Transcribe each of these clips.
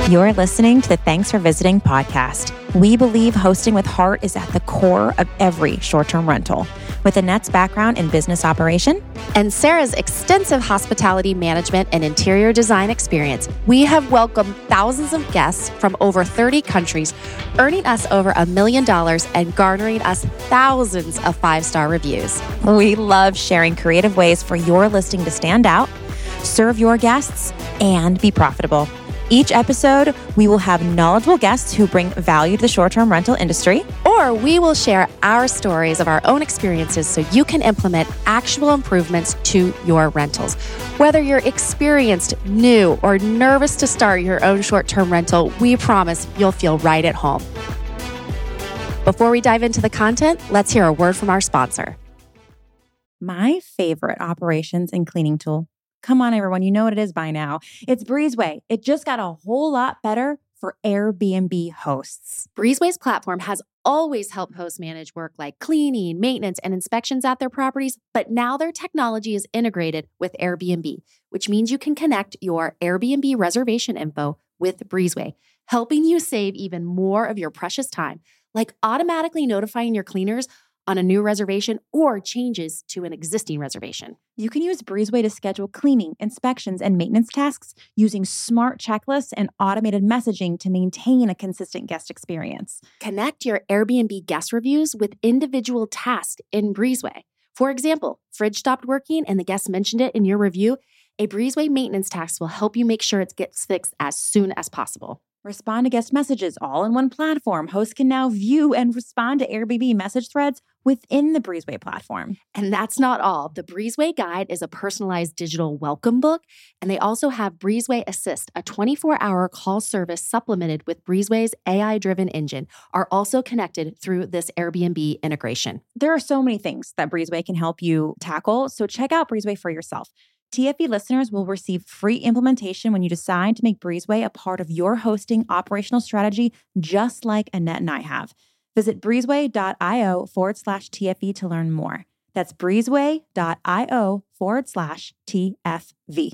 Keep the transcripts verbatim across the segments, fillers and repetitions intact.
You're listening to the Thanks for Visiting podcast. We believe hosting with heart is at the core of every short-term rental. With Annette's background in business operation and Sarah's extensive hospitality management and interior design experience, we have welcomed thousands of guests from over thirty countries, earning us over a million dollars and garnering us thousands of five-star reviews. We love sharing creative ways for your listing to stand out, serve your guests, and be profitable. Each episode, we will have knowledgeable guests who bring value to the short-term rental industry. Or we will share our stories of our own experiences so you can implement actual improvements to your rentals. Whether you're experienced, new, or nervous to start your own short-term rental, we promise you'll feel right at home. Before we dive into the content, let's hear a word from our sponsor. My favorite operations and cleaning tool. Come on, everyone. You know what it is by now. It's Breezeway. It just got a whole lot better for Airbnb hosts. Breezeway's platform has always helped hosts manage work like cleaning, maintenance, and inspections at their properties, but now their technology is integrated with Airbnb, which means you can connect your Airbnb reservation info with Breezeway, helping you save even more of your precious time, like automatically notifying your cleaners on a new reservation or changes to an existing reservation. You can use Breezeway to schedule cleaning, inspections, and maintenance tasks using smart checklists and automated messaging to maintain a consistent guest experience. Connect your Airbnb guest reviews with individual tasks in Breezeway. For example, fridge stopped working and the guest mentioned it in your review. A Breezeway maintenance task will help you make sure it gets fixed as soon as possible. Respond to guest messages all in one platform. Hosts can now view and respond to Airbnb message threads within the Breezeway platform. And that's not all. The Breezeway Guide is a personalized digital welcome book, and they also have Breezeway Assist, a twenty-four hour call service supplemented with Breezeway's A I-driven engine, are also connected through this Airbnb integration. There are so many things that Breezeway can help you tackle, so check out Breezeway for yourself. T F E listeners will receive free implementation when you decide to make Breezeway a part of your hosting operational strategy, just like Annette and I have. Visit breezeway.io forward slash TFE to learn more. That's breezeway.io forward slash TFV.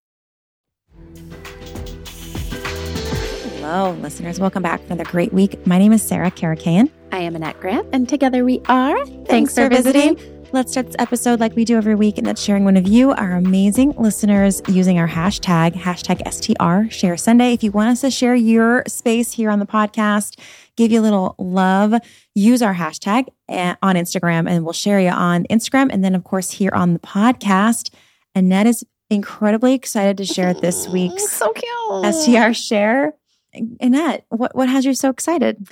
Hello, listeners. Welcome back for another great week. My name is Sarah Karakayan. I am Annette Grant, and together we are Thanks, Thanks for visiting. visiting. Let's start this episode like we do every week, and that's sharing one of you, our amazing listeners, using our hashtag, hashtag S T R, Share Sunday. If you want us to share your space here on the podcast, give you a little love, use our hashtag on Instagram, and we'll share you on Instagram. And then, of course, here on the podcast. Annette is incredibly excited to share this week's so cute. S T R Share. Annette, what, what has you so excited?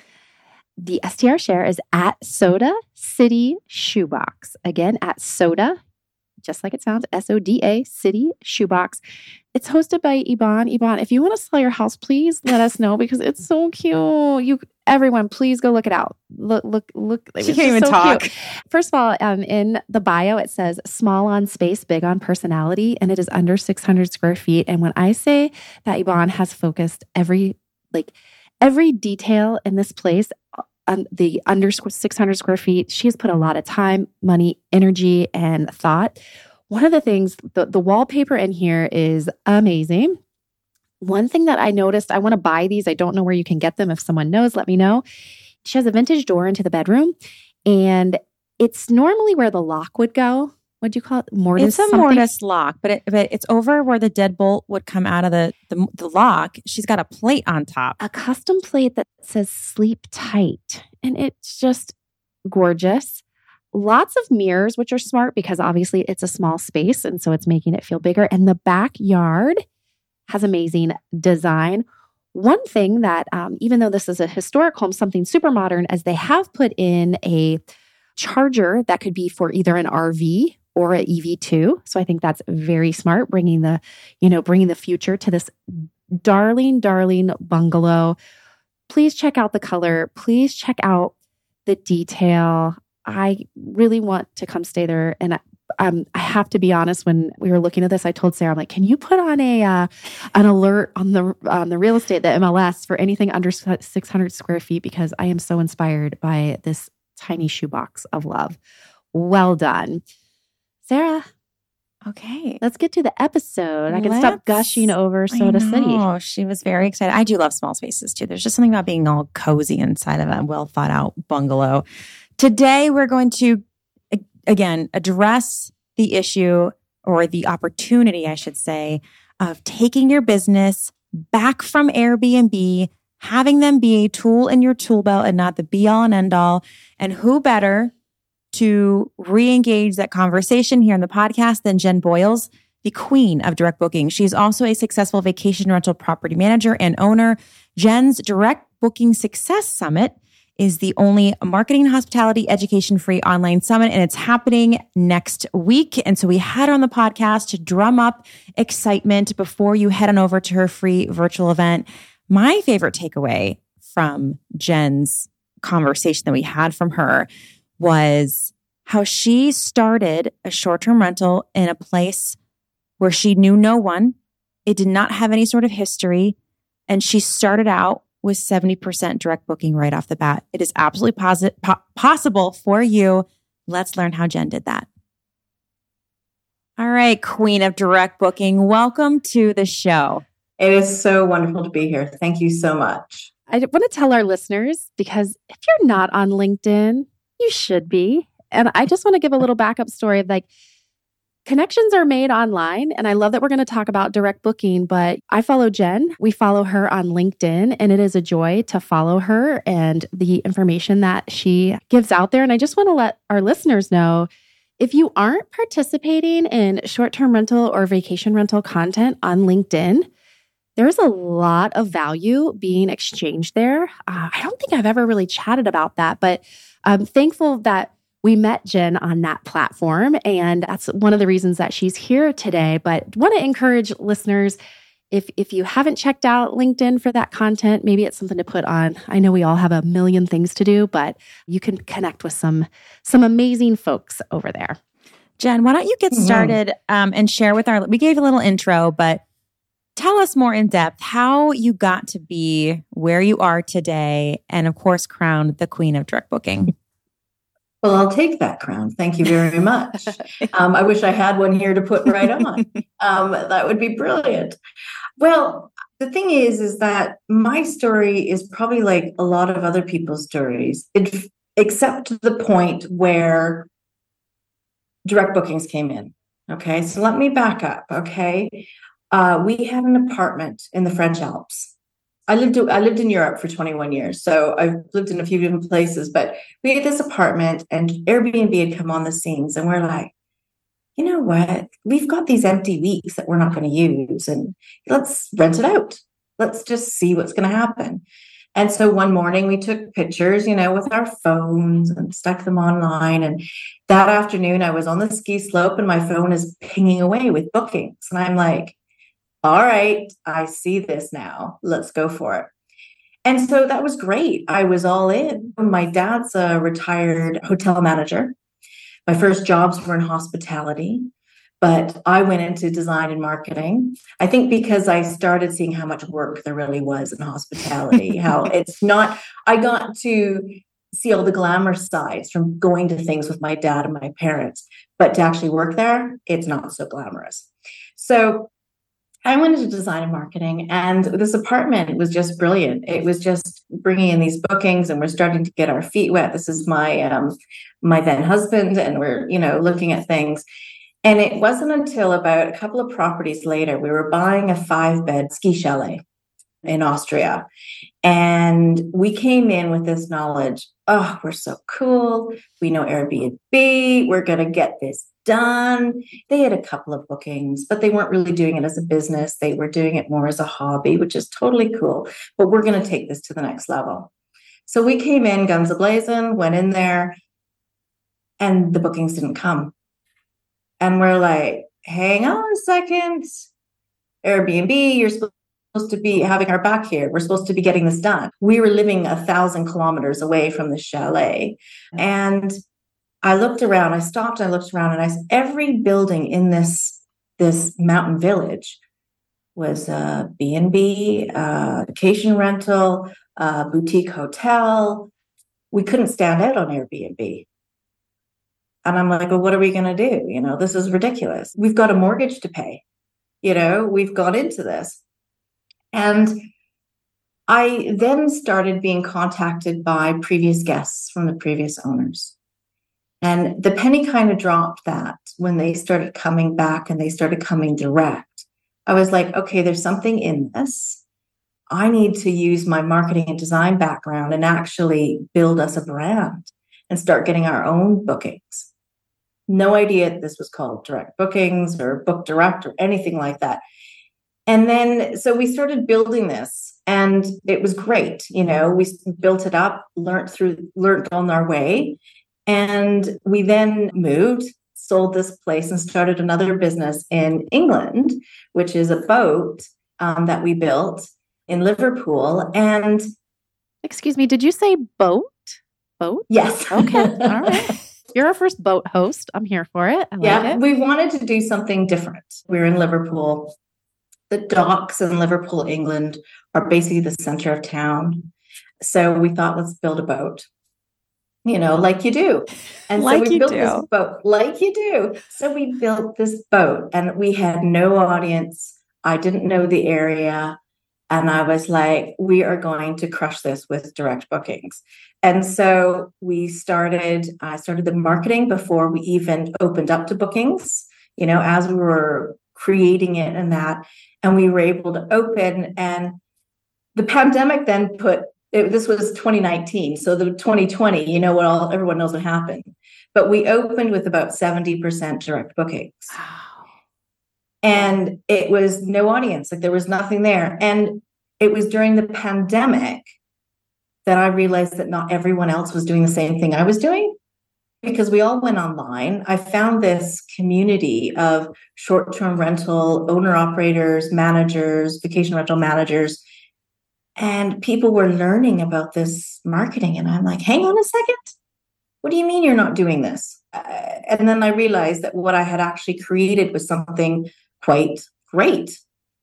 The S T R Share is at Soda City Shoebox. Again, at Soda, just like it sounds, S O D A, City Shoebox. It's hosted by Iban. Iban, if you want to sell your house, please let us know because it's so cute. You, everyone, please go look it out. Look, look, look. She can't even so talk. Cute. First of all, um, in the bio, it says small on space, big on personality, and it is under six hundred square feet. And when I say that Iban has focused every, like, every detail in this place, um, the under six hundred square feet, she has put a lot of time, money, energy, and thought. One of the things, the, the wallpaper in here is amazing. One thing that I noticed, I want to buy these. I don't know where you can get them. If someone knows, let me know. She has a vintage door into the bedroom, and it's normally where the lock would go. What do you call it? Mortise? It's a something? mortise lock, but, it, but it's over where the deadbolt would come out of the, the, the lock. She's got a plate on top. A custom plate that says sleep tight, and it's just gorgeous. Lots of mirrors, which are smart because obviously it's a small space, and so it's making it feel bigger. And the backyard has amazing design. One thing that, um, even though this is a historic home, something super modern, as they have put in a charger that could be for either an R V or an E V two. So I think that's very smart, bringing the, you know, bringing the future to this darling, darling bungalow. Please check out the color. Please check out the detail. I really want to come stay there. And I, um, I have to be honest, when we were looking at this, I told Sarah, I'm like, can you put on a uh, an alert on the on the real estate, the M L S, for anything under six hundred square feet? Because I am so inspired by this tiny shoebox of love. Well done. Sarah. Okay. Let's get to the episode. I can Let's, stop gushing over Soda City. Oh, she was very excited. I do love small spaces too. There's just something about being all cozy inside of a well thought out bungalow. Today, we're going to, again, address the issue or the opportunity, I should say, of taking your business back from Airbnb, having them be a tool in your tool belt and not the be all and end all. And who better to re-engage that conversation here on the podcast than Jen Boyles, the queen of direct booking. She's also a successful vacation rental property manager and owner. Jen's Direct Booking Success Summit is the only marketing and hospitality education-free online summit, and it's happening next week. And so we had her on the podcast to drum up excitement before you head on over to her free virtual event. My favorite takeaway from Jen's conversation that we had from her was how she started a short-term rental in a place where she knew no one. It did not have any sort of history. And she started out with seventy percent direct booking right off the bat. It is absolutely posi- po- possible for you. Let's learn how Jen did that. All right, queen of direct booking, welcome to the show. It is so wonderful to be here. Thank you so much. I want to tell our listeners, because if you're not on LinkedIn, you should be. And I just want to give a little backup story of like, connections are made online. And I love that we're going to talk about direct booking, but I follow Jen. We follow her on LinkedIn, and it is a joy to follow her and the information that she gives out there. And I just want to let our listeners know, if you aren't participating in short-term rental or vacation rental content on LinkedIn, there's a lot of value being exchanged there. Uh, I don't think I've ever really chatted about that, but I'm thankful that we met Jen on that platform. And that's one of the reasons that she's here today. But want to encourage listeners, if if you haven't checked out LinkedIn for that content, maybe it's something to put on. I know we all have a million things to do, but you can connect with some, some amazing folks over there. Jen, why don't you get started mm-hmm. um, and share with our, we gave a little intro, but tell us more in depth how you got to be where you are today and, of course, crowned the queen of direct booking. Well, I'll take that crown. Thank you very much. um, I wish I had one here to put right on. Um, that would be brilliant. Well, the thing is, is that my story is probably like a lot of other people's stories, it, except to the point where direct bookings came in. Okay, so let me back up. Okay. Uh, we had an apartment in the French Alps. I lived I lived in Europe for twenty-one years, so I've lived in a few different places. But we had this apartment, and Airbnb had come on the scenes, and we're like, you know what? We've got these empty weeks that we're not going to use, and let's rent it out. Let's just see what's going to happen. And so one morning we took pictures, you know, with our phones and stuck them online. And that afternoon I was on the ski slope, and my phone is pinging away with bookings, and I'm like, all right, I see this now. Let's go for it. And so that was great. I was all in. My dad's a retired hotel manager. My first jobs were in hospitality, but I went into design and marketing. I think because I started seeing how much work there really was in hospitality, how it's not, I got to see all the glamour sides from going to things with my dad and my parents, but to actually work there, it's not so glamorous. So I went into design and marketing, and this apartment was just brilliant. It was just bringing in these bookings, and we're starting to get our feet wet. This is my um, my then husband, and we're, you know, looking at things. And it wasn't until about a couple of properties later, we were buying a five-bed ski chalet in Austria. And we came in with this knowledge, oh, we're so cool. We know Airbnb. We're going to get this done. They had a couple of bookings, but they weren't really doing it as a business. They were doing it more as a hobby, which is totally cool. But we're going to take this to the next level. So we came in guns a-blazing, went in there, and the bookings didn't come. And we're like, hang on a second. Airbnb, you're supposed to be having our back here. We're supposed to be getting this done. We were living a thousand kilometers away from the chalet. And I looked around, I stopped, I looked around, and I said, every building in this, this mountain village was a B and B, a vacation rental, a boutique hotel. We couldn't stand out on Airbnb. And I'm like, well, what are we going to do? You know, this is ridiculous. We've got a mortgage to pay. You know, we've got into this. And I then started being contacted by previous guests from the previous owners. And the penny kind of dropped that when they started coming back and they started coming direct. I was like, okay, there's something in this. I need to use my marketing and design background and actually build us a brand and start getting our own bookings. No idea this was called direct bookings or book direct or anything like that. And then, so we started building this and it was great. You know, we built it up, learned through, learned on our way. And we then moved, sold this place and started another business in England, which is a boat um, that we built in Liverpool. And excuse me, did you say boat? Boat? Yes. Okay. All right. You're our first boat host. I'm here for it. I yeah, like it. We wanted to do something different. We're in Liverpool. The docks in Liverpool, England are basically the center of town. So we thought, let's build a boat. You know, like you do. And like so we you built do. this boat, like you do. So we built this boat and we had no audience. I didn't know the area. And I was like, we are going to crush this with direct bookings. And so we started, I started the marketing before we even opened up to bookings, you know, as we were creating it and that, and we were able to open. And the pandemic then put, it, this was twenty nineteen. So the twenty twenty, you know what, all everyone knows what happened. But we opened with about seventy percent direct bookings. Wow. And it was no audience, like there was nothing there. And it was during the pandemic that I realized that not everyone else was doing the same thing I was doing, because we all went online. I found this community of short-term rental owner-operators, managers, vacation rental managers, and people were learning about this marketing. And I'm like, hang on a second. What do you mean you're not doing this? Uh, and then I realized that what I had actually created was something quite great.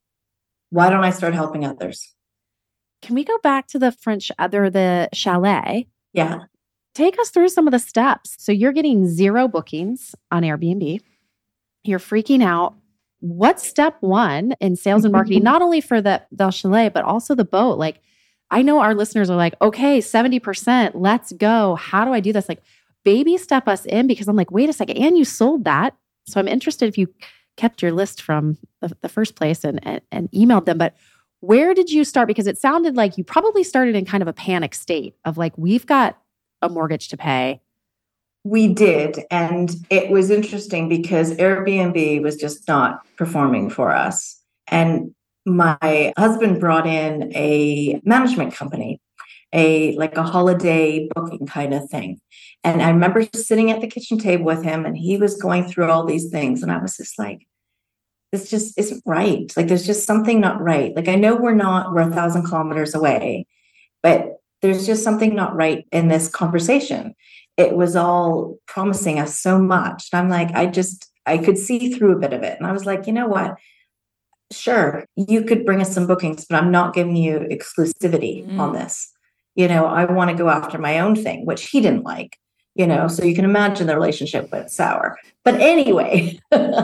Why don't I start helping others? Can we go back to the French, other the chalet? Yeah. Take us through some of the steps. So you're getting zero bookings on Airbnb. You're freaking out. What's step one in sales and marketing, not only for the, the chalet, but also the boat? Like, I know our listeners are like, okay, seventy percent, let's go. How do I do this? Like, baby step us in, because I'm like, wait a second. And you sold that. So I'm interested if you kept your list from the, the first place and, and, and emailed them. But where did you start? Because it sounded like you probably started in kind of a panic state of like, we've got a mortgage to pay. We did. And it was interesting because Airbnb was just not performing for us. And my husband brought in a management company, a like a holiday booking kind of thing. And I remember sitting at the kitchen table with him and he was going through all these things. And I was just like, this just isn't right. Like, there's just something not right. Like, I know we're not, we're a thousand kilometers away, but there's just something not right in this conversation. It was all promising us so much. And I'm like, I just, I could see through a bit of it. And I was like, you know what? Sure, you could bring us some bookings, but I'm not giving you exclusivity mm. on this. You know, I want to go after my own thing, which he didn't like, you know, so you can imagine the relationship went sour. But anyway,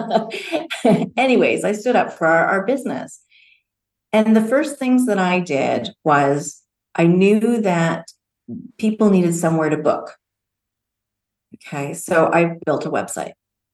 anyways, I stood up for our, our business. And the first things that I did was I knew that people needed somewhere to book. Okay, so I built a website.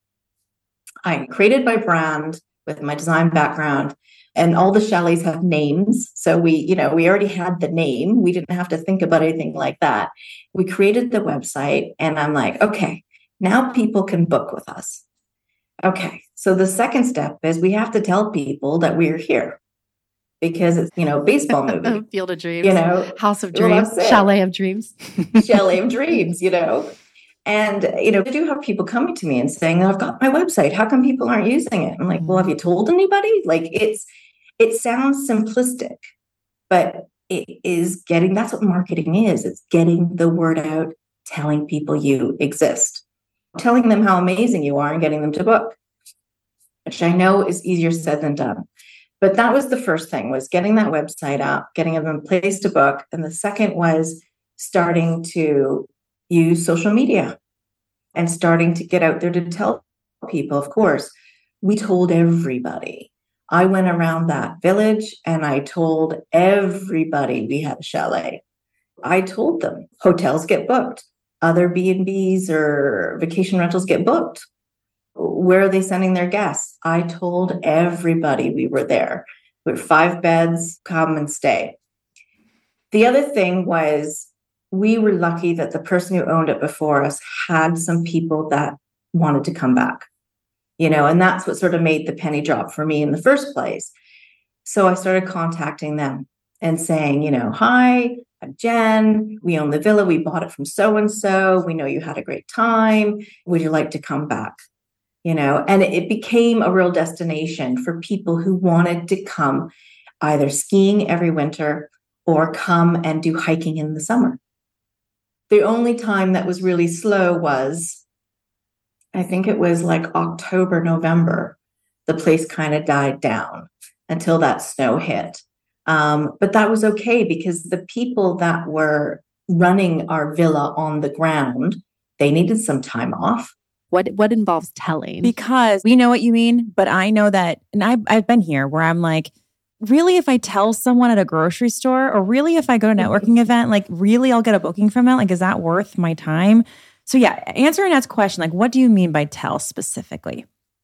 I created my brand with my design background, and all the chalets have names. So we, you know, we already had the name. We didn't have to think about anything like that. We created the website and I'm like, okay, now people can book with us. Okay. So the second step is we have to tell people that we're here because it's, you know, baseball movie. Field of Dreams, you know, House of Dreams, well, Chalet of Dreams, Chalet of Dreams, you know. And, you know, I do have people coming to me and saying, I've got my website. How come people aren't using it? I'm like, well, have you told anybody? Like, it's, it sounds simplistic, but it is getting, that's what marketing is. It's getting the word out, telling people you exist, telling them how amazing you are and getting them to book, which I know is easier said than done. But that was the first thing, was getting that website up, getting them a place to book. And the second was starting to use social media. and starting to get out there to tell people. Of course, we told everybody. I went around that village and I told everybody we had a chalet. I told them hotels get booked, other B and Bs or vacation rentals get booked. Where are they sending their guests? I told everybody we were there. We were five beds, come and stay. The other thing was we were lucky that the person who owned it before us had some people that wanted to come back, you know, and that's what sort of made the penny drop for me in the first place. So I started contacting them and saying, you know, hi, I'm Jen. We own the villa. We bought it from so-and-so. We know you had a great time. Would you like to come back? You know, and it became a real destination for people who wanted to come either skiing every winter or come and do hiking in the summer. The only time that was really slow was, I think it was like October, November, the place kind of died down until that snow hit. Um, but that was okay because the people that were running our villa on the ground, they needed some time off. What what involves telling? Because we know what you mean, but I know that, and I've, I've been here where I'm like, really, if I tell someone at a grocery store, or really if I go to a networking event, like really I'll get a booking from it. Like, is that worth my time? So yeah, answer Annette's question, like, what do you mean by tell specifically?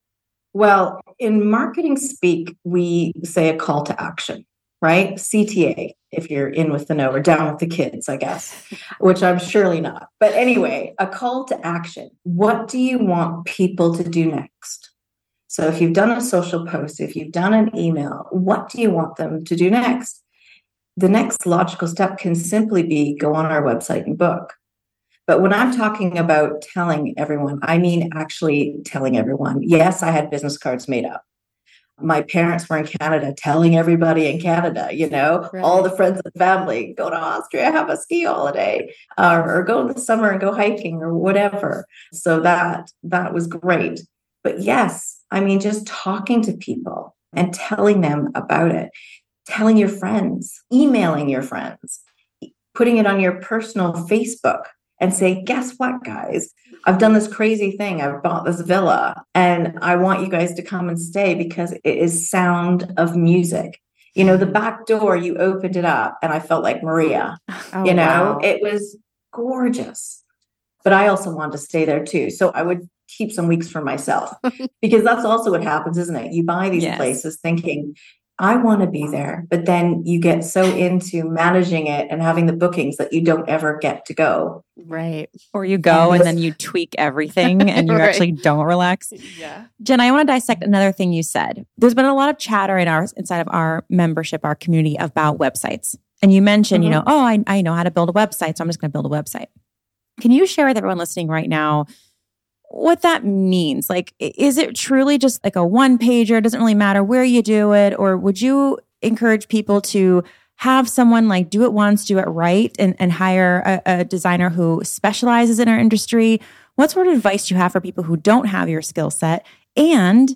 Well, in marketing speak, we say a call to action, right? C T A, if you're in with the know or down with the kids, I guess, which I'm surely not. But anyway, a call to action. What do you want people to do next? So if you've done a social post, if you've done an email, what do you want them to do next? The next logical step can simply be go on our website and book. But when I'm talking about telling everyone, I mean actually telling everyone. Yes, I had business cards made up. My parents were in Canada, telling everybody in Canada, you know, right. All the friends and family, go to Austria, have a ski holiday, uh, or go in the summer and go hiking or whatever. So that that was great. But yes, I mean, just talking to people and telling them about it, telling your friends, emailing your friends, putting it on your personal Facebook and say, guess what, guys? I've done this crazy thing. I've bought this villa and I want you guys to come and stay because it is sound of music. You know, the back door, you opened it up and I felt like Maria, oh, you know, wow. It was gorgeous. But I also wanted to stay there too. So I would keep some weeks for myself because that's also what happens, isn't it? You buy these yes. places thinking, I want to be there, but then you get so into managing it and having the bookings that you don't ever get to go. Right. Or you go and, and then you tweak everything and you right. actually don't relax. Yeah. Jen, I want to dissect another thing you said. There's been a lot of chatter in our inside of our membership, our community about websites. And you mentioned, mm-hmm. you know, oh, I, I know how to build a website, so I'm just going to build a website. Can you share with everyone listening right now what that means? Like, is it truly just like a one pager? It doesn't really matter where you do it. Or would you encourage people to have someone like do it once, do it right, and, and hire a, a designer who specializes in our industry? What sort of advice do you have for people who don't have your skill set? And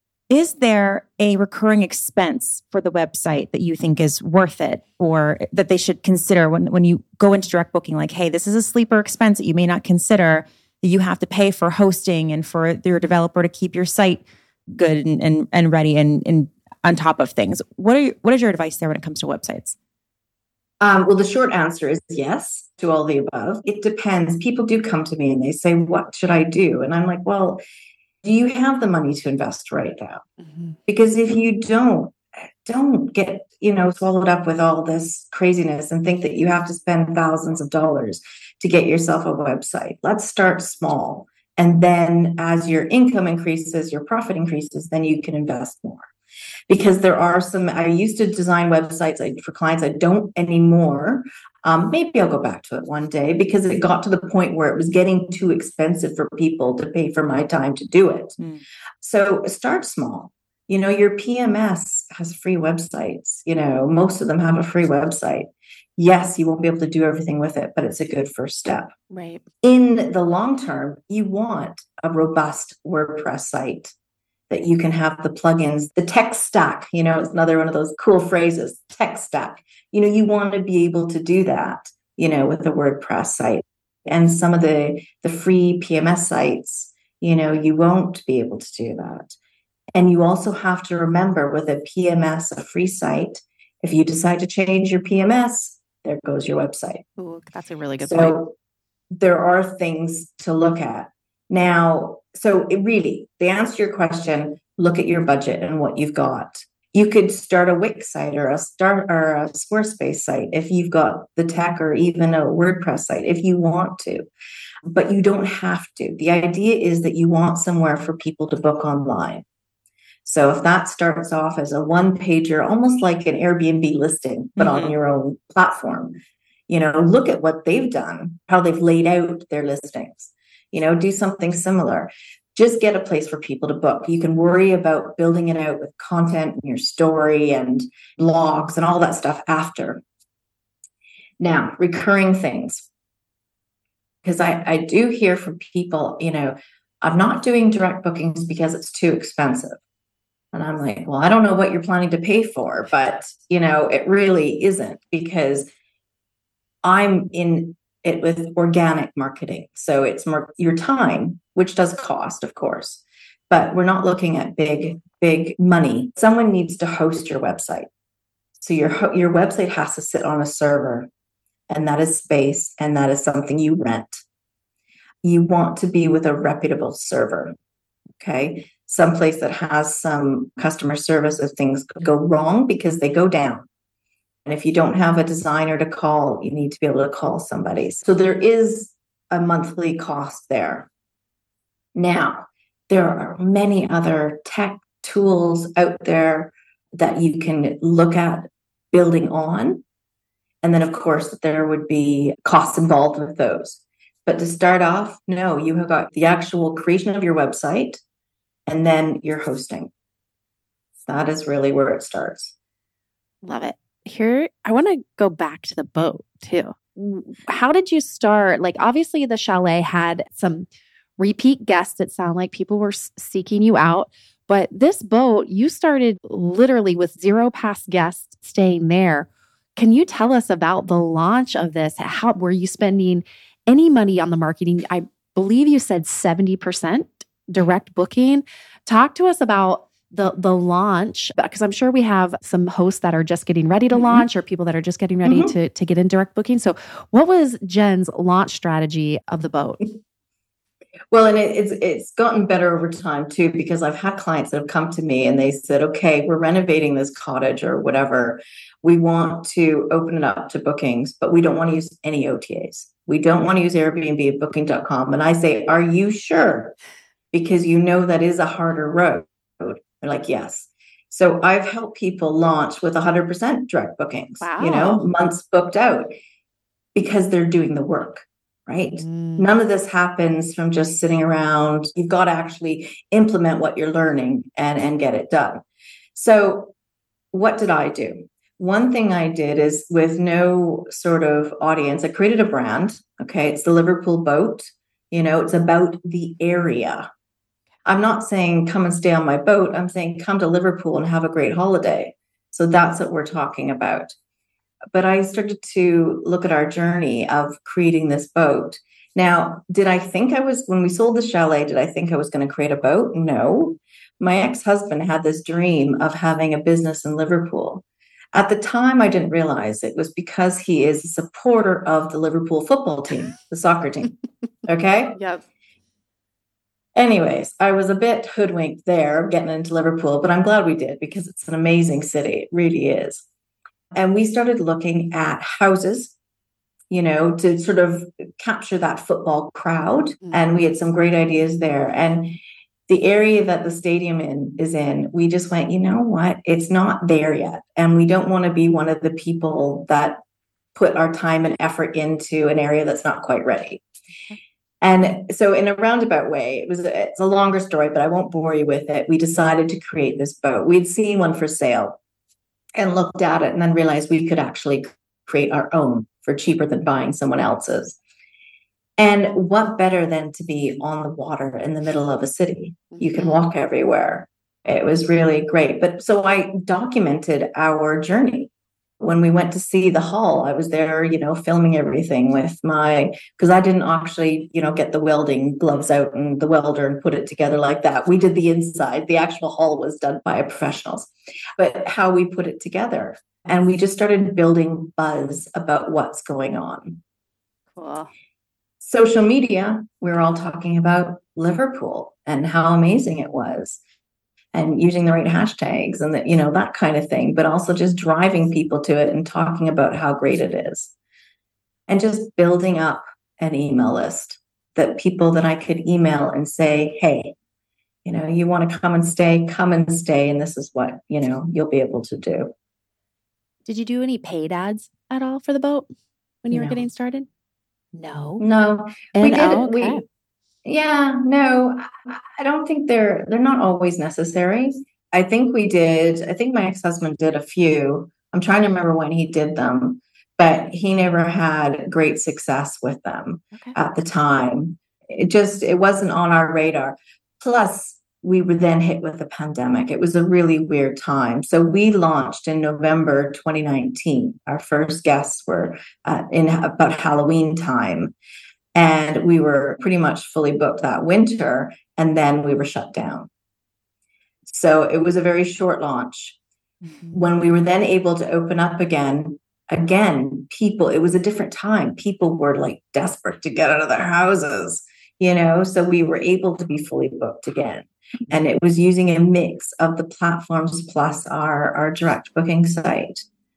is there a recurring expense for the website that you think is worth it or that they should consider when, when you go into direct booking? Like, hey, this is a sleeper expense that you may not consider. You have to pay for hosting and for your developer to keep your site good and and, and ready and, and on top of things. What are you, what is your advice there when it comes to websites? Um, well, the short answer is yes to all the above. It depends. People do come to me and they say, what should I do? And I'm like, well, do you have the money to invest right now? Mm-hmm. Because if you don't, don't get, you know, swallowed up with all this craziness and think that you have to spend thousands of dollars to get yourself a website. Let's start small. And then as your income increases, your profit increases, then you can invest more. Because there are some, I used to design websites for clients. I don't anymore. Um, maybe I'll go back to it one day because it got to the point where it was getting too expensive for people to pay for my time to do it. Mm. So start small. You know, your P M S has free websites. You know, most of them have a free website. Yes, you won't be able to do everything with it, but it's a good first step. Right. In the long term, you want a robust WordPress site that you can have the plugins, the tech stack. You know, it's another one of those cool phrases, tech stack. You know, you want to be able to do that, you know, with a WordPress site. And some of the, the free P M S sites, you know, you won't be able to do that. And you also have to remember with a P M S, a free site, if you decide to change your P M S, there goes your website. Ooh, that's a really good so point. There are things to look at. Now, so it really, the answer to your question, look at your budget and what you've got. You could start a Wix site or a start or a Squarespace site if you've got the tech, or even a WordPress site if you want to, but you don't have to. The idea is that you want somewhere for people to book online. So if that starts off as a one pager, almost like an Airbnb listing, but mm-hmm. on your own platform, you know, look at what they've done, how they've laid out their listings, you know, do something similar. Just get a place for people to book. You can worry about building it out with content and your story and blogs and all that stuff after. Now, recurring things. Because I, I do hear from people, you know, I'm not doing direct bookings because it's too expensive. And I'm like, well, I don't know what you're planning to pay for, but, you know, it really isn't, because I'm in it with organic marketing. So it's more your time, which does cost, of course, but we're not looking at big, big money. Someone needs to host your website. So your, your website has to sit on a server, and that is space, and that is something you rent. You want to be with a reputable server. Okay. Someplace that has some customer service if things go wrong, because they go down. And if you don't have a designer to call, you need to be able to call somebody. So there is a monthly cost there. Now, there are many other tech tools out there that you can look at building on. And then, of course, there would be costs involved with those. But to start off, no, you have got the actual creation of your website, and then your hosting. That is really where it starts. Love it. Here, I want to go back to the boat too. How did you start? Like, obviously the chalet had some repeat guests. It sounded like people were seeking you out, but this boat, you started literally with zero past guests staying there. Can you tell us about the launch of this? How were you spending any money on the marketing? I believe you said seventy percent direct booking. Talk to us about the the launch, because I'm sure we have some hosts that are just getting ready to mm-hmm. launch, or people that are just getting ready mm-hmm. to, to get in direct booking. So what was Jen's launch strategy of the boat? Well, and it, it's it's gotten better over time too, because I've had clients that have come to me and they said, okay, we're renovating this cottage or whatever. We want to open it up to bookings, but we don't want to use any O T As. We don't want to use Airbnb at booking dot com. And I say, are you sure? Because you know that is a harder road. They're like, yes. So I've helped people launch with one hundred percent direct bookings, wow. you know, months booked out, because they're doing the work, right? Mm. None of this happens from just sitting around. You've got to actually implement what you're learning and, and get it done. So what did I do? One thing I did is, with no sort of audience, I created a brand. Okay. It's the Liverpool Boat. You know, it's about the area. I'm not saying come and stay on my boat. I'm saying come to Liverpool and have a great holiday. So that's what we're talking about. But I started to look at our journey of creating this boat. Now, did I think I was, when we sold the chalet, did I think I was going to create a boat? No. My ex-husband had this dream of having a business in Liverpool. At the time, I didn't realize it was because he is a supporter of the Liverpool football team, the soccer team. Okay? Yep. Anyways, I was a bit hoodwinked there getting into Liverpool, but I'm glad we did, because it's an amazing city. It really is. And we started looking at houses, you know, to sort of capture that football crowd. Mm-hmm. And we had some great ideas there. And the area that the stadium in is in, we just went, you know what? It's not there yet. And we don't want to be one of the people that put our time and effort into an area that's not quite ready. Okay. And so in a roundabout way, it was it's a longer story, but I won't bore you with it. We decided to create this boat. We'd seen one for sale and looked at it, and then realized we could actually create our own for cheaper than buying someone else's. And what better than to be on the water in the middle of a city? You can walk everywhere. It was really great. But so I documented our journey, When we went to see the hull, I was there, you know, filming everything with my, because I didn't actually, you know, get the welding gloves out and the welder and put it together like that. We did the inside. The actual hull was done by professionals, but how we put it together. And we just started building buzz about what's going on. Cool. Social media, we were all talking about Liverpool and how amazing it was, and using the right hashtags and that, you know, that kind of thing, but also just driving people to it and talking about how great it is. And just building up an email list that people that I could email and say, hey, you know, you want to come and stay, come and stay. And this is what, you know, you'll be able to do. Did you do any paid ads at all for the boat when you No. were getting started? No. No. And, we did. oh, okay. We, Yeah, no, I don't think they're they're not always necessary. I think we did, I think my ex-husband did a few. I'm trying to remember when he did them, but he never had great success with them Okay. at the time. It just, it wasn't on our radar. Plus, we were then hit with a pandemic. It was a really weird time. So we launched in November twenty nineteen. Our first guests were uh, in about Halloween time. And we were pretty much fully booked that winter, and then we were shut down. So it was a very short launch. Mm-hmm. When we were then able to open up again, again, people, it was a different time. People were like desperate to get out of their houses, you know, so we were able to be fully booked again. And it was using a mix of the platforms plus our, our direct booking site.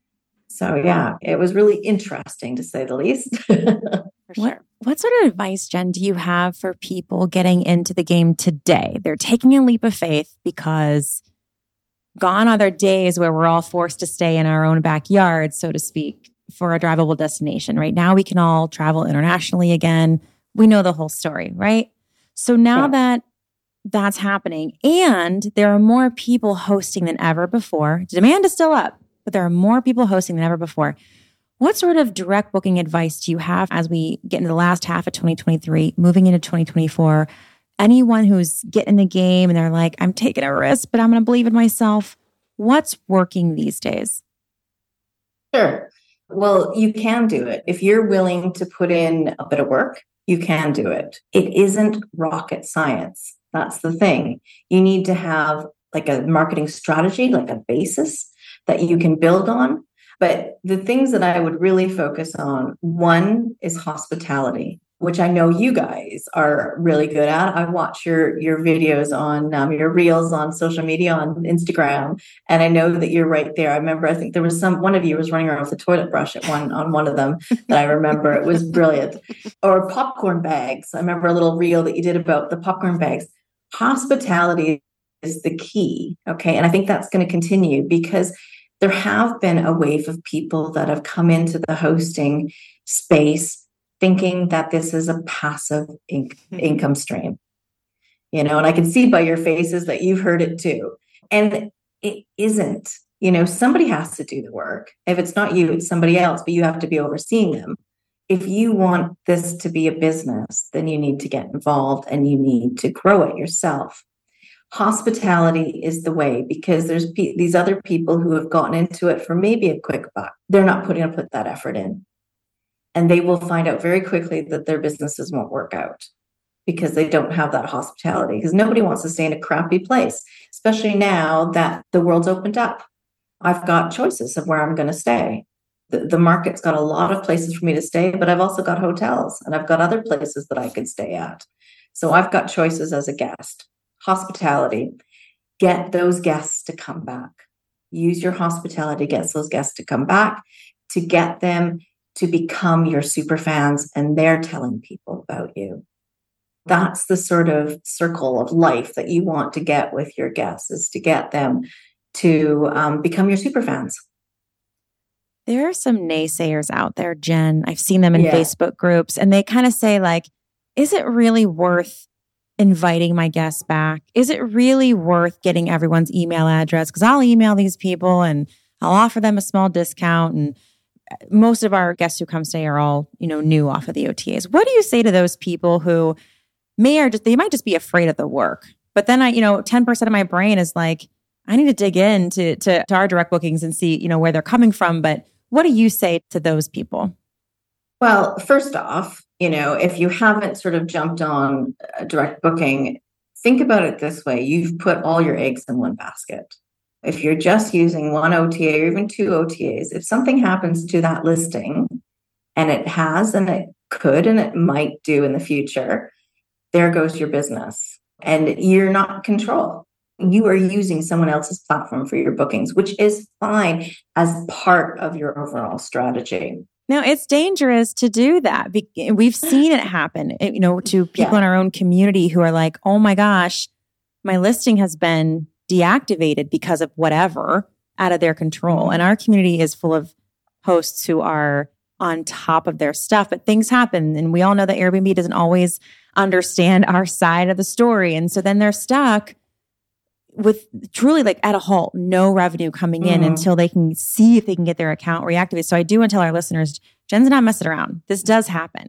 So yeah, it was really interesting to say the least. For sure. What, what sort of advice, Jen, do you have for people getting into the game today? They're taking a leap of faith because gone are their days where we're all forced to stay in our own backyard, so to speak, for a drivable destination. Right now, we can all travel internationally again. We know the whole story, right? So now yeah. that that's happening and there are more people hosting than ever before, demand is still up, but there are more people hosting than ever before. What sort of direct booking advice do you have as we get into the last half of twenty twenty-three, moving into twenty twenty-four? Anyone who's getting in the game and they're like, I'm taking a risk, but I'm going to believe in myself. What's working these days? Sure. Well, you can do it. If you're willing to put in a bit of work, you can do it. It isn't rocket science. That's the thing. You need to have like a marketing strategy, like a basis that you can build on. But the things that I would really focus on, one is hospitality, which I know you guys are really good at. I watch your your videos on um, your reels on social media, on Instagram, and I know that you're right there. I remember, I think there was some, one of you was running around with a toilet brush at one on one of them that I remember. It was brilliant. Or popcorn bags. I remember a little reel that you did about the popcorn bags. Hospitality is the key, okay? And I think that's going to continue because there have been a wave of people that have come into the hosting space thinking that this is a passive in- income stream, you know, and I can see by your faces that you've heard it too. And it isn't, you know, somebody has to do the work. If it's not you, it's somebody else, but you have to be overseeing them. If you want this to be a business, then you need to get involved and you need to grow it yourself. Hospitality is the way because there's pe- these other people who have gotten into it for maybe a quick buck. They're not putting to put that effort in. And they will find out very quickly that their businesses won't work out because they don't have that hospitality. Because nobody wants to stay in a crappy place, especially now that the world's opened up. I've got choices of where I'm going to stay. The, the market's got a lot of places for me to stay, but I've also got hotels and I've got other places that I could stay at. So I've got choices as a guest. Hospitality, get those guests to come back. Use your hospitality, get those guests to come back, to get them to become your super fans, and they're telling people about you. That's the sort of circle of life that you want to get with your guests, is to get them to um, become your super fans. There are some naysayers out there, Jen. I've seen them in yeah. Facebook groups, and they kind of say like, is it really worth inviting my guests back? Is it really worth getting everyone's email address? Because I'll email these people and I'll offer them a small discount. And most of our guests who come stay are all, you know, new off of the O T As. What do you say to those people who may or just, they might just be afraid of the work? But then I, you know, ten percent of my brain is like, I need to dig into to, to our direct bookings and see, you know, where they're coming from. But What do you say to those people? Well, first off, you know, if you haven't sort of jumped on a direct booking, think about it this way. You've put all your eggs in one basket. If you're just using one O T A or even two O T As, if something happens to that listing, and it has, and it could, and it might do in the future, there goes your business. And you're not in control. You are using someone else's platform for your bookings, which is fine as part of your overall strategy. Now, it's dangerous to do that. We've seen it happen, you know, to people yeah. in our own community who are like, oh my gosh, my listing has been deactivated because of whatever out of their control. And our community is full of hosts who are on top of their stuff, but things happen. And we all know that Airbnb doesn't always understand our side of the story. And so then they're stuck with truly like at a halt, no revenue coming in mm. until they can see if they can get their account reactivated. So I do want to tell our listeners, Jen's not messing around. This does happen.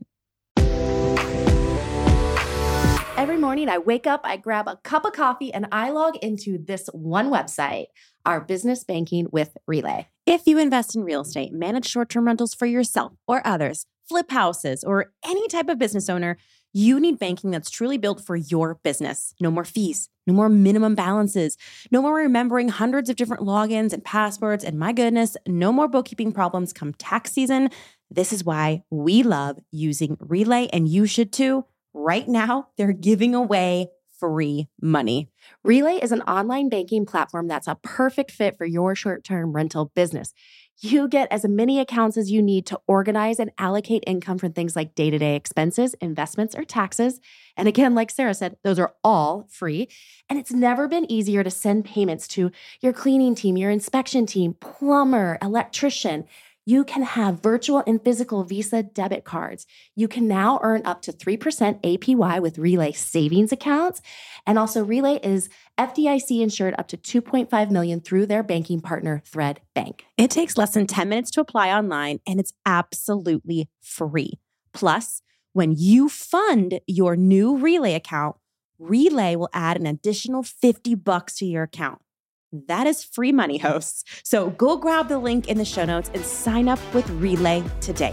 Every morning I wake up, I grab a cup of coffee, and I log into this one website, our business banking with Relay. If you invest in real estate, manage short-term rentals for yourself or others, flip houses, or any type of business owner, you need banking that's truly built for your business. No more fees, no more minimum balances, no more remembering hundreds of different logins and passwords, and my goodness, no more bookkeeping problems come tax season. This is why we love using Relay, and you should too. Right now, they're giving away free money. Relay is an online banking platform that's a perfect fit for your short-term rental business. You get as many accounts as you need to organize and allocate income for things like day-to-day expenses, investments, or taxes. And again, like Sarah said, those are all free. And it's never been easier to send payments to your cleaning team, your inspection team, plumber, electrician. You can have virtual and physical Visa debit cards. You can now earn up to three percent A P Y with Relay savings accounts. And also Relay is F D I C insured up to two point five million dollars through their banking partner, Thread Bank. It takes less than ten minutes to apply online, and it's absolutely free. Plus, when you fund your new Relay account, Relay will add an additional fifty bucks to your account. That is free money, hosts. So go grab the link in the show notes and sign up with Relay today.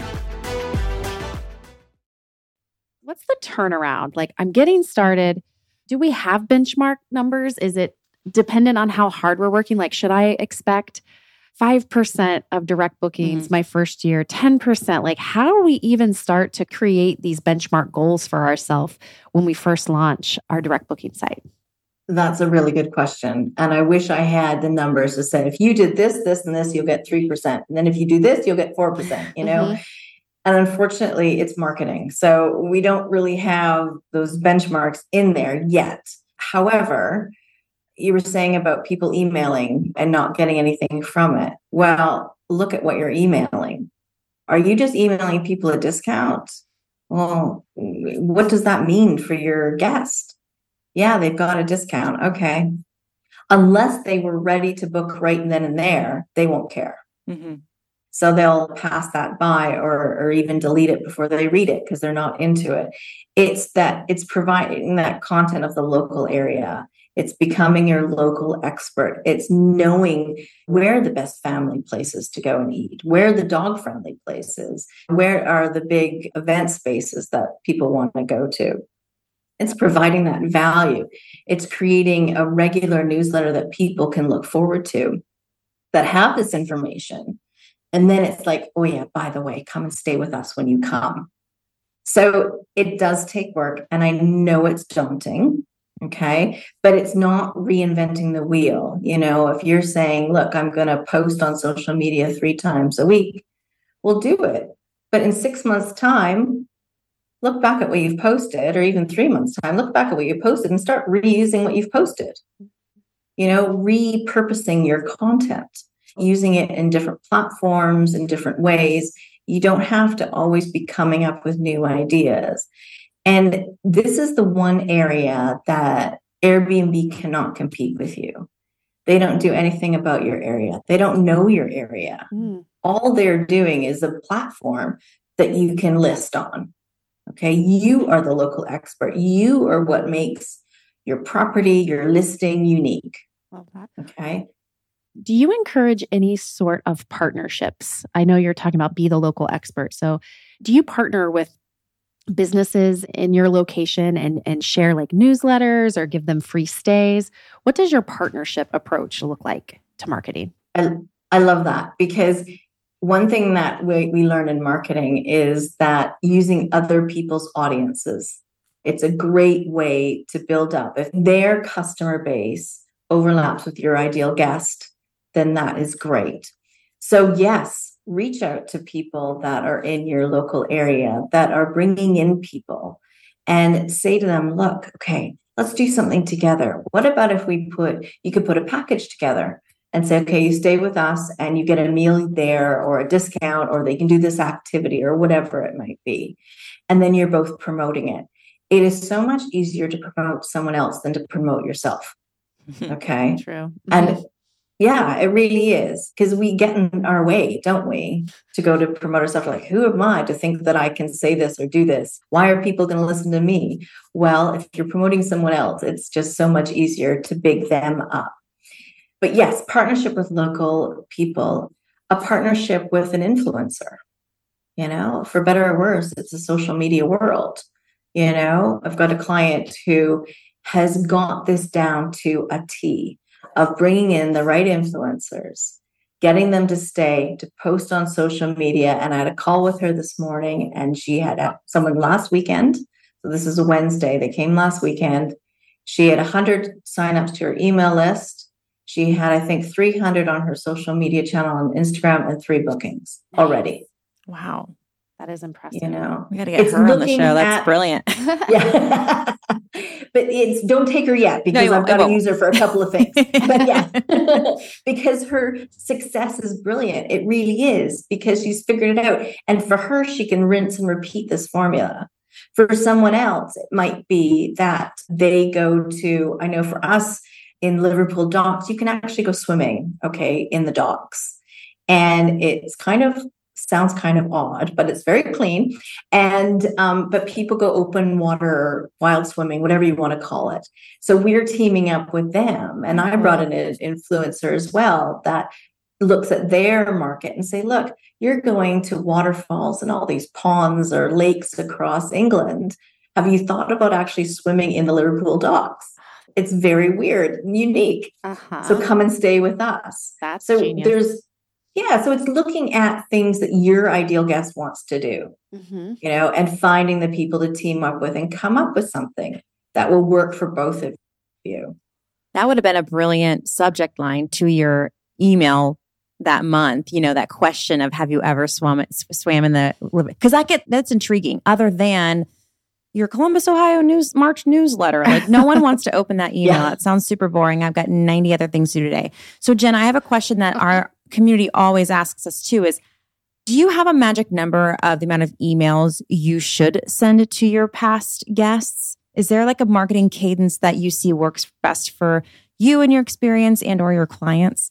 What's the turnaround? Like, I'm getting started. Do we have benchmark numbers? Is it dependent on how hard we're working? Like, should I expect five percent of direct bookings mm-hmm. my first year, ten percent? Like, how do we even start to create these benchmark goals for ourselves when we first launch our direct booking site? That's a really good question. And I wish I had the numbers to say, if you did this, this, and this, you'll get three percent. And then if you do this, you'll get four percent, you know? Mm-hmm. And unfortunately, it's marketing. So we don't really have those benchmarks in there yet. However, you were saying about people emailing and not getting anything from it. Well, look at what you're emailing. Are you just emailing people a discount? Well, what does that mean for your guest? Yeah, they've got a discount. Okay. Unless they were ready to book right then and there, they won't care. Mm-hmm. So they'll pass that by or, or even delete it before they read it because they're not into it. It's that it's providing that content of the local area. It's becoming your local expert. It's knowing where the best family places to go and eat, where the dog-friendly places, where are the big event spaces that people want to go to. It's providing that value. It's creating a regular newsletter that people can look forward to that have this information. And then it's like, oh yeah, by the way, come and stay with us when you come. So it does take work. And I know it's daunting. Okay. But it's not reinventing the wheel. You know, if you're saying, look, I'm going to post on social media three times a week, we'll do it. But in six months' time, look back at what you've posted, or even three months' time, look back at what you posted and start reusing what you've posted. You know, repurposing your content, using it in different platforms in different ways. You don't have to always be coming up with new ideas. And this is the one area that Airbnb cannot compete with you. They don't do anything about your area. They don't know your area. Mm. All they're doing is a platform that you can list on. Okay, you are the local expert. You are what makes your property, your listing unique. Love that. Okay. Do you encourage any sort of partnerships? I know you're talking about be the local expert. So do you partner with businesses in your location and, and share like newsletters or give them free stays? What does your partnership approach look like to marketing? I, I love that, because one thing that we, we learn in marketing is that using other people's audiences, it's a great way to build up. If their customer base overlaps with your ideal guest, then that is great. So yes, reach out to people that are in your local area that are bringing in people and say to them, look, okay, let's do something together. What about if we put, you could put a package together and say, okay, you stay with us and you get a meal there or a discount, or they can do this activity or whatever it might be. And then you're both promoting it. It is so much easier to promote someone else than to promote yourself. Okay. True. And yeah, it really is, because we get in our way, don't we, to go to promote ourselves. Like, who am I to think that I can say this or do this? Why are people going to listen to me? Well, if you're promoting someone else, it's just so much easier to big them up. But yes, partnership with local people, a partnership with an influencer, you know, for better or worse, it's a social media world. You know, I've got a client who has got this down to a T of bringing in the right influencers, getting them to stay, to post on social media. And I had a call with her this morning, and she had a, someone last weekend. So this is a Wednesday. They came last weekend. She had one hundred signups to her email list. She had, I think, three hundred on her social media channel on Instagram and three bookings already. Wow. That is impressive. You know, we got to get her on the show. That's at, brilliant. Yeah. But it's, don't take her yet, because no, I've got to use her for a couple of things. But yeah, because her success is brilliant. It really is, because she's figured it out. And for her, she can rinse and repeat this formula. For someone else, it might be that they go to, I know for us in Liverpool docks, you can actually go swimming, okay, in the docks. And it's kind of, sounds kind of odd, but it's very clean. And, um, but people go open water, wild swimming, whatever you want to call it. So we're teaming up with them. And I brought in an influencer as well that looks at their market and say, look, you're going to waterfalls and all these ponds or lakes across England. Have you thought about actually swimming in the Liverpool docks? It's very weird and unique. Uh-huh. So come and stay with us. That's so genius. There's, yeah. So it's looking at things that your ideal guest wants to do, mm-hmm. you know, and finding the people to team up with and come up with something that will work for both of you. That would have been a brilliant subject line to your email that month. You know, that question of, have you ever swum, swam in the, because I get, that's intriguing. Other than your Columbus, Ohio news March newsletter. Like, no one wants to open that email. Yeah. It sounds super boring. I've got ninety other things to do today. So Jen, I have a question that okay. our community always asks us too is, do you have a magic number of the amount of emails you should send to your past guests? Is there like a marketing cadence that you see works best for you and your experience and or your clients?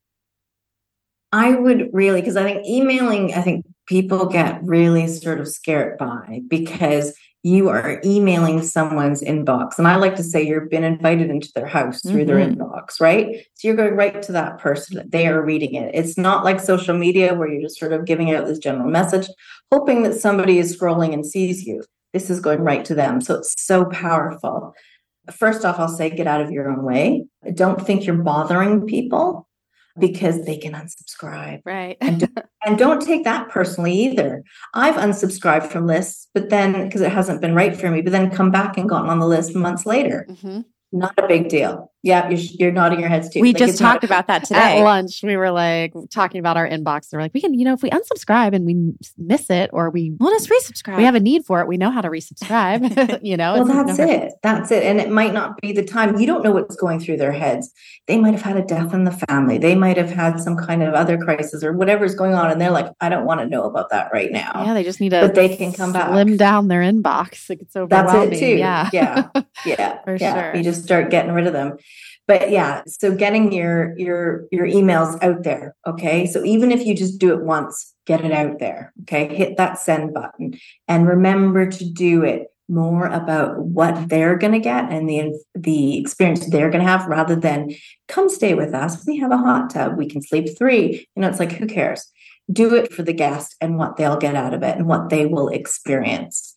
I would really, because I think emailing, I think people get really sort of scared by, because you are emailing someone's inbox. And I like to say you've been invited into their house through mm-hmm. their inbox, right? So you're going right to that person. They are reading it. It's not like social media where you're just sort of giving out this general message, hoping that somebody is scrolling and sees you. This is going right to them. So it's so powerful. First off, I'll say, get out of your own way. Don't think you're bothering people, because they can unsubscribe. Right. and, don't, and don't take that personally either. I've unsubscribed from lists, but then because it hasn't been right for me, but then come back and gotten on the list months later. Mm-hmm. Not a big deal. Yeah, you're, you're nodding your heads too. We like just talked not, about that today. At lunch, we were like talking about our inbox. They're like, we can, you know, if we unsubscribe and we miss it, or we we'll just resubscribe. We have a need for it. We know how to resubscribe. you know. Well, that's it. That's it. And it might not be the time. You don't know what's going through their heads. They might have had a death in the family. They might have had some kind of other crisis or whatever's going on, and they're like, I don't want to know about that right now. Yeah, they just need to. But they can come back. Slim down their inbox. Like, it's overwhelming. That's it too. Yeah, yeah, yeah. for yeah. sure. You just start getting rid of them. But yeah, so getting your your your emails out there, okay? So even if you just do it once, get it out there, okay? Hit that send button and remember to do it more about what they're going to get and the the experience they're going to have, rather than come stay with us. We have a hot tub. We can sleep three. You know, it's like, who cares? Do it for the guest and what they'll get out of it and what they will experience.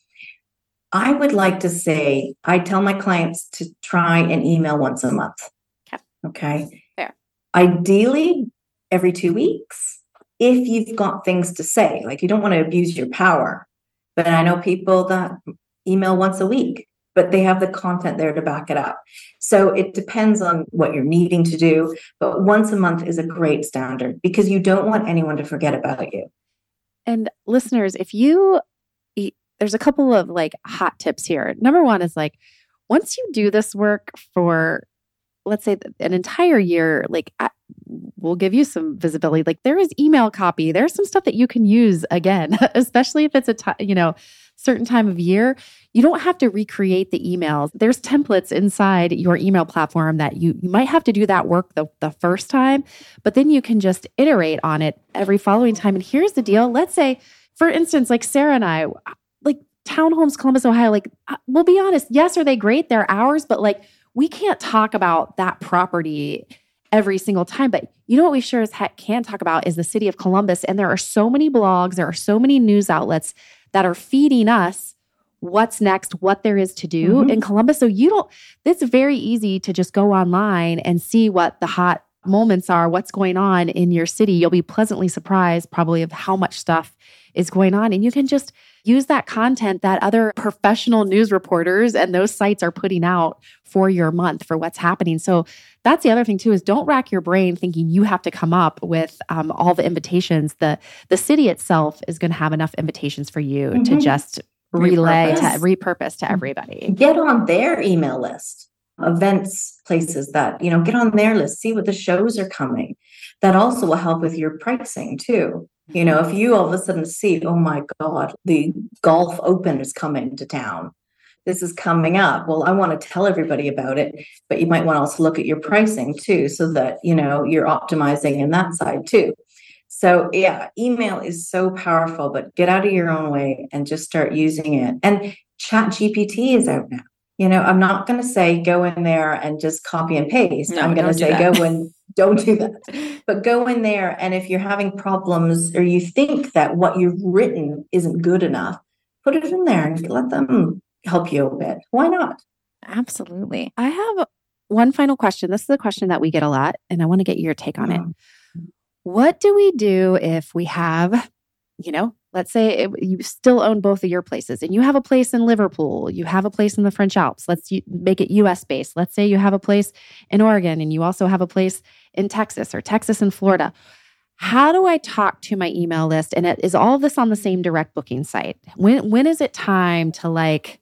I would like to say, I tell my clients to try an email once a month. Okay. Okay. Fair. Ideally, every two weeks, if you've got things to say. Like, you don't want to abuse your power. But I know people that email once a week, but they have the content there to back it up. So it depends on what you're needing to do. But once a month is a great standard, because you don't want anyone to forget about you. And listeners, if you, there's a couple of like hot tips here. Number one is like, once you do this work for, let's say an entire year, like I, we'll give you some visibility. Like, there is email copy. There's some stuff that you can use again, especially if it's a t- you know, certain time of year. You don't have to recreate the emails. There's templates inside your email platform that you, you might have to do that work the, the first time, but then you can just iterate on it every following time. And here's the deal. Let's say, for instance, like Sarah and I, like Townhomes Columbus, Ohio, like we'll be honest, yes, are they great? They're ours, but like we can't talk about that property every single time. But you know what we sure as heck can talk about is the city of Columbus. And there are so many blogs, there are so many news outlets that are feeding us what's next, what there is to do mm-hmm. in Columbus. So you don't, it's very easy to just go online and see what the hot moments are, what's going on in your city. You'll be pleasantly surprised probably of how much stuff is going on. And you can just use that content that other professional news reporters and those sites are putting out for your month for what's happening. So that's the other thing too, is don't rack your brain thinking you have to come up with um, all the invitations. The the city itself is going to have enough invitations for you mm-hmm. to just relay, repurpose. to repurpose to everybody. Get on their email list. Events, places that, you know, get on their list, see what the shows are coming. That also will help with your pricing too. You know, if you all of a sudden see, oh my God, the Golf Open is coming to town. This is coming up. Well, I want to tell everybody about it, but you might want to also look at your pricing too, so that, you know, you're optimizing in that side too. So yeah, email is so powerful, but get out of your own way and just start using it. And Chat G P T is out now. You know, I'm not going to say go in there and just copy and paste. No, I'm going to say go in, don't do that. But go in there, and if you're having problems or you think that what you've written isn't good enough, put it in there and let them help you a bit. Why not? Absolutely. I have one final question. This is a question that we get a lot, and I want to get your take on mm-hmm. it. What do we do if we have, you know, let's say it, you still own both of your places and you have a place in Liverpool, you have a place in the French Alps. Let's u- make it U S based. Let's say you have a place in Oregon and you also have a place in Texas or Texas and Florida. How do I talk to my email list? And it, is all of this on the same direct booking site? When when is it time to like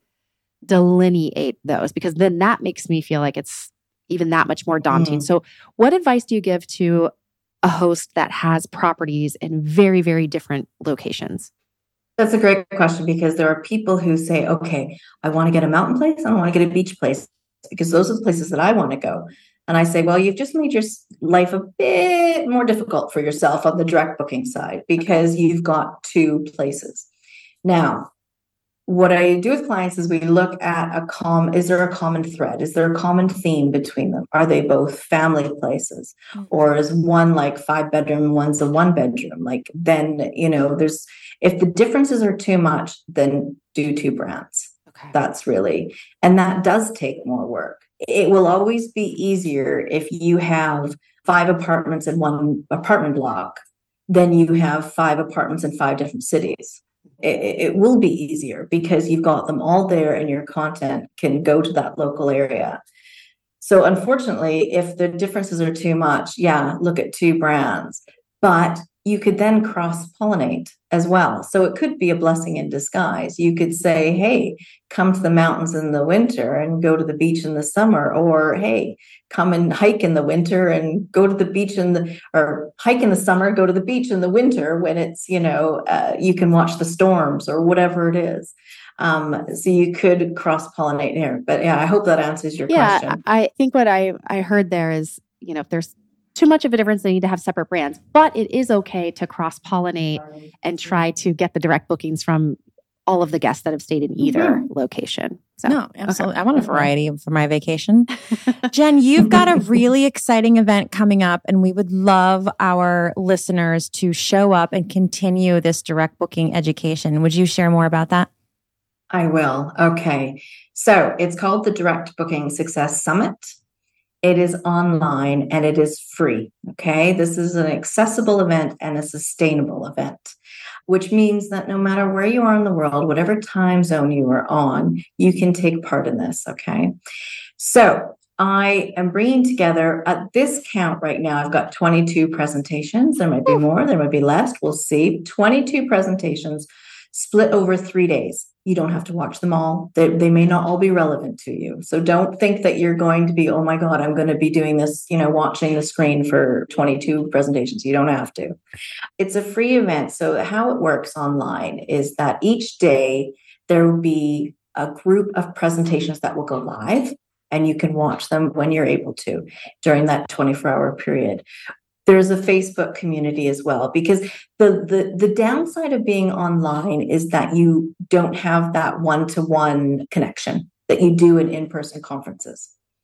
delineate those? Because then that makes me feel like it's even that much more daunting. Mm. So what advice do you give to a host that has properties in very, very different locations? That's a great question, because there are people who say, okay, I want to get a mountain place and I want to get a beach place because those are the places that I want to go. And I say, well, you've just made your life a bit more difficult for yourself on the direct booking side because you've got two places. Now, what I do with clients is we look at a com. Is there a common thread? Is there a common theme between them? Are they both family places, or is one like five bedroom, one's a one bedroom? Like then, you know, there's if the differences are too much, then do two brands. Okay, that's really, and that does take more work. It will always be easier if you have five apartments in one apartment block than you have five apartments in five different cities. It, it will be easier because you've got them all there and your content can go to that local area. So unfortunately, if the differences are too much, yeah, look at two brands, but you could then cross-pollinate as well. So it could be a blessing in disguise. You could say, hey, come to the mountains in the winter and go to the beach in the summer, or hey, come and hike in the winter and go to the beach in the, or hike in the summer, go to the beach in the winter when it's, you know, uh, you can watch the storms or whatever it is. Um, so you could cross-pollinate here. But yeah, I hope that answers your yeah, question. I think what I, I heard there is, you know, if there's too much of a difference, they need to have separate brands, but it is okay to cross-pollinate and try to get the direct bookings from all of the guests that have stayed in either mm-hmm. location. So, no, absolutely. Okay. I want a variety for my vacation. Jen, you've got a really exciting event coming up, and we would love our listeners to show up and continue this direct booking education. Would you share more about that? I will. Okay. So it's called the Direct Booking Success Summit. It is online and it is free. Okay. This is an accessible event and a sustainable event, which means that no matter where you are in the world, whatever time zone you are on, you can take part in this. Okay. So I am bringing together, at this count right now, I've got twenty-two presentations. There might be more, there might be less. We'll see. twenty-two presentations split over three days. You don't have to watch them all. They, they may not all be relevant to you. So don't think that you're going to be, oh my God, I'm going to be doing this, you know, watching the screen for twenty-two presentations. You don't have to. It's a free event. So how it works online is that each day there will be a group of presentations that will go live, and you can watch them when you're able to during that twenty-four hour period. There's a Facebook community as well, because the, the, the downside of being online is that you don't have that one-to-one connection that you do in in-person conferences.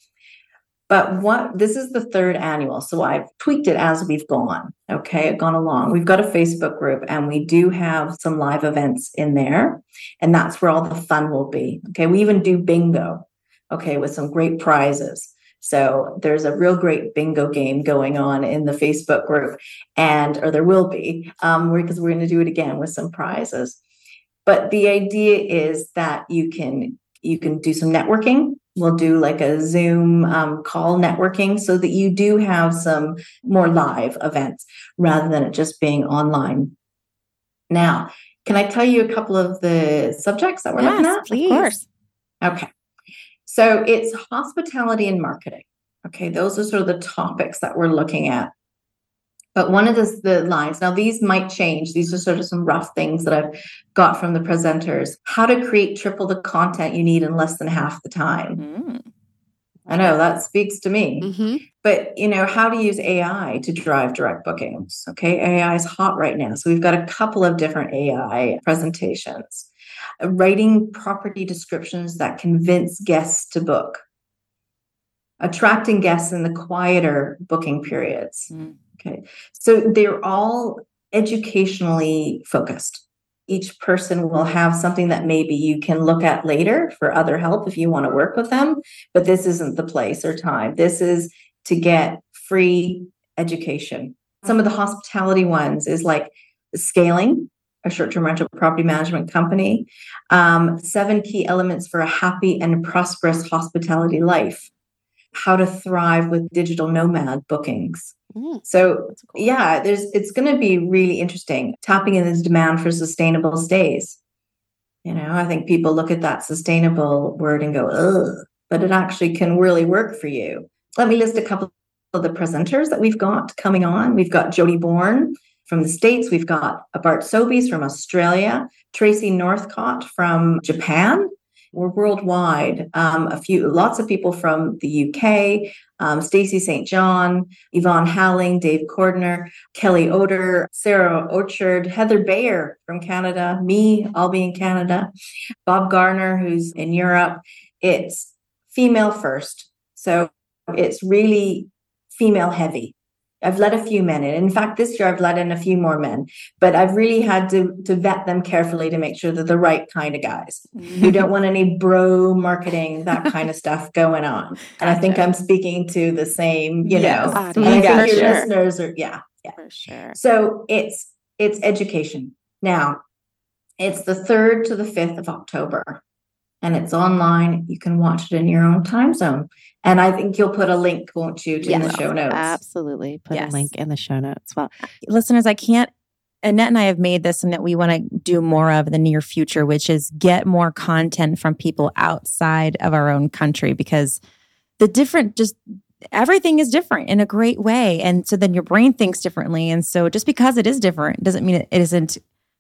But what this is the third annual, so I've tweaked it as we've gone, okay, gone along. We've got a Facebook group, and we do have some live events in there, and that's where all the fun will be. Okay, we even do bingo, okay, with some great prizes. So there's a real great bingo game going on in the Facebook group, and or there will be, um, because we're going to do it again with some prizes. But the idea is that you can you can do some networking. We'll do like a Zoom um, call networking, so that you do have some more live events rather than it just being online. Now, can I tell you a couple of the subjects that we're yes, looking at? Please. Of course. Okay. So it's hospitality and marketing. Okay, those are sort of the topics that we're looking at. But one of the, the lines, now these might change. These are sort of some rough things that I've got from the presenters. How to create triple the content you need in less than half the time. Mm. I know that speaks to me. Mm-hmm. But, you know, how to use A I to drive direct bookings. Okay, A I is hot right now. So we've got a couple of different A I presentations. Writing property descriptions that convince guests to book. Attracting guests in the quieter booking periods. Mm. Okay. So they're all educationally focused. Each person will have something that maybe you can look at later for other help if you want to work with them, but this isn't the place or time. This is to get free education. Some of the hospitality ones is like scaling a short-term rental property management company, um, seven key elements for a happy and prosperous hospitality life, how to thrive with digital nomad bookings. Mm, so cool. yeah, there's it's going to be really interesting, tapping into the demand for sustainable stays. You know, I think people look at that sustainable word and go, ugh, but it actually can really work for you. Let me list a couple of the presenters that we've got coming on. We've got Jody Bourne from the States. We've got Bart Sobeys from Australia, Tracy Northcott from Japan. We're worldwide. Um, a few, lots of people from the U K, um, Stacey Saint John, Yvonne Howling, Dave Cordner, Kelly Oder, Sarah Orchard, Heather Bayer from Canada, me, I'll be in Canada, Bob Garner, who's in Europe. It's female first. So it's really female heavy. I've let a few men in. In fact, this year I've let in a few more men, but I've really had to, to vet them carefully to make sure they're the right kind of guys who don't want any bro marketing, that kind of stuff going on. And gotcha. I think I'm speaking to the same, you yes. know, and I think your sure. listeners are, yeah, yeah. For sure. So it's, it's education. Now, it's the third to the fifth of October. And it's online. You can watch it in your own time zone. And I think you'll put a link, won't you, to yes, in the show notes? Absolutely. Put yes. a link in the show notes. Well, listeners, I can't, Annette and I have made this and that we want to do more of in the near future, which is get more content from people outside of our own country, because the different, just everything is different in a great way. And so then your brain thinks differently. And so just because it is different doesn't mean it, it isn't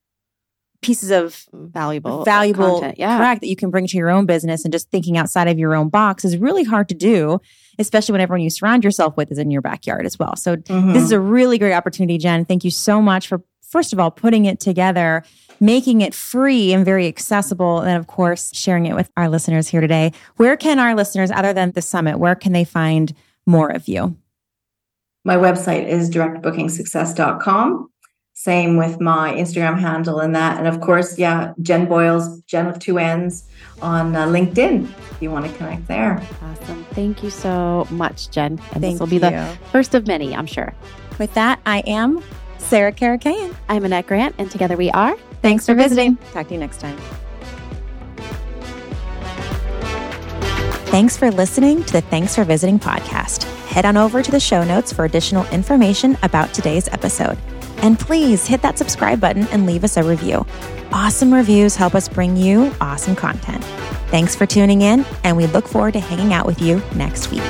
pieces of valuable, valuable content, yeah. correct, that you can bring to your own business. And just thinking outside of your own box is really hard to do, especially when everyone you surround yourself with is in your backyard as well. So mm-hmm. this is a really great opportunity, Jen. Thank you so much for first of all, putting it together, making it free and very accessible, and of course, sharing it with our listeners here today. Where can our listeners, other than the summit, where can they find more of you? My website is direct booking success dot com. Same with my Instagram handle and that. And of course, yeah, Jen Boyles, Jen with two N's on uh, LinkedIn, if you want to connect there. Awesome. Thank you so much, Jen. And Thank this will be you. the first of many, I'm sure. With that, I am Sarah Karakayan. I'm Annette Grant, and together we are. Thanks for visiting. Talk to you next time. Thanks for listening to the Thanks for Visiting podcast. Head on over to the show notes for additional information about today's episode. And please hit that subscribe button and leave us a review. Awesome reviews help us bring you awesome content. Thanks for tuning in, and we look forward to hanging out with you next week.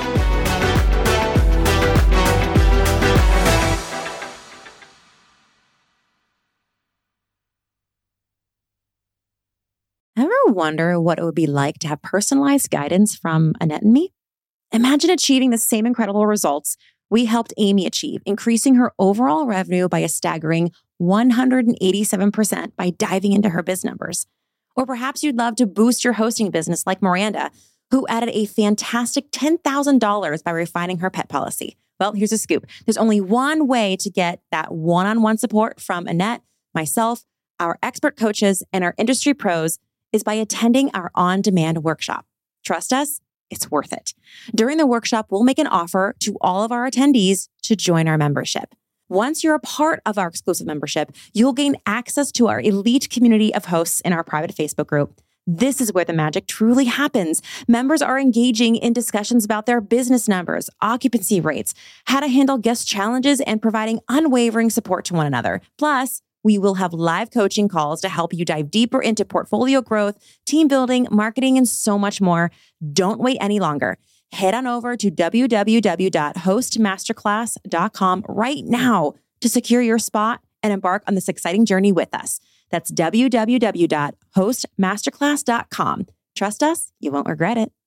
Ever wonder what it would be like to have personalized guidance from Annette and me? Imagine achieving the same incredible results we helped Amy achieve, increasing her overall revenue by a staggering one hundred eighty-seven percent by diving into her biz numbers. Or perhaps you'd love to boost your hosting business like Miranda, who added a fantastic ten thousand dollars by refining her pet policy. Well, here's a scoop. There's only one way to get that one-on-one support from Annette, myself, our expert coaches, and our industry pros is by attending our on-demand workshop. Trust us, it's worth it. During the workshop, we'll make an offer to all of our attendees to join our membership. Once you're a part of our exclusive membership, you'll gain access to our elite community of hosts in our private Facebook group. This is where the magic truly happens. Members are engaging in discussions about their business numbers, occupancy rates, how to handle guest challenges, and providing unwavering support to one another. Plus, we will have live coaching calls to help you dive deeper into portfolio growth, team building, marketing, and so much more. Don't wait any longer. Head on over to w w w dot host masterclass dot com right now to secure your spot and embark on this exciting journey with us. That's w w w dot host masterclass dot com. Trust us, you won't regret it.